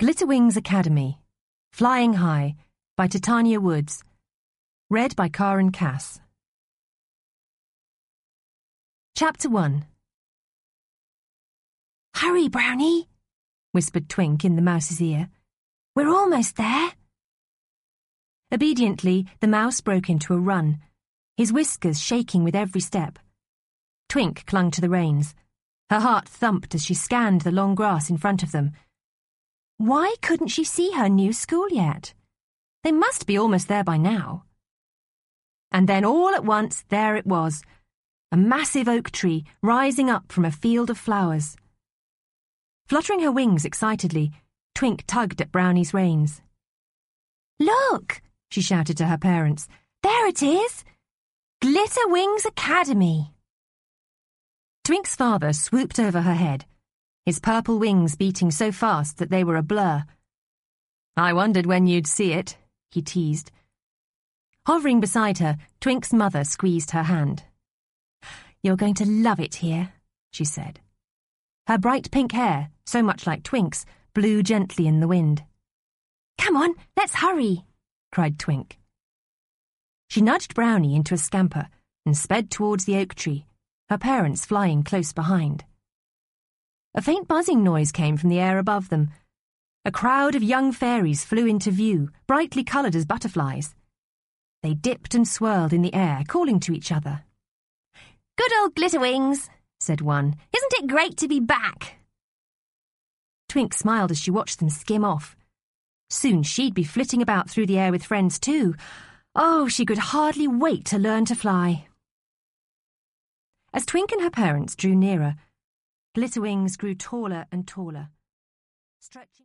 Glitterwings Academy, Flying High, by Titania Woods. Read by Karen Cass. Chapter 1. "Hurry, Brownie," whispered Twink in the mouse's ear. "We're almost there." Obediently, the mouse broke into a run, his whiskers shaking with every step. Twink clung to the reins. Her heart thumped as she scanned the long grass in front of them. Why couldn't she see her new school yet? They must be almost there by now. And then all at once, there it was, a massive oak tree rising up from a field of flowers. Fluttering her wings excitedly, Twink tugged at Brownie's reins. "Look," she shouted to her parents. "There it is! Glitterwings Academy." Twink's father swooped over her head, his purple wings beating so fast that they were a blur. "I wondered when you'd see it," he teased. Hovering beside her, Twink's mother squeezed her hand. "You're going to love it here," she said. Her bright pink hair, so much like Twink's, blew gently in the wind. "Come on, let's hurry," cried Twink. She nudged Brownie into a scamper and sped towards the oak tree, her parents flying close behind. A faint buzzing noise came from the air above them. A crowd of young fairies flew into view, brightly coloured as butterflies. They dipped and swirled in the air, calling to each other. "Good old Glitterwings," said one. "Isn't it great to be back?" Twink smiled as she watched them skim off. Soon she'd be flitting about through the air with friends too. Oh, she could hardly wait to learn to fly. As Twink and her parents drew nearer, Glitterwings grew taller and taller, stretching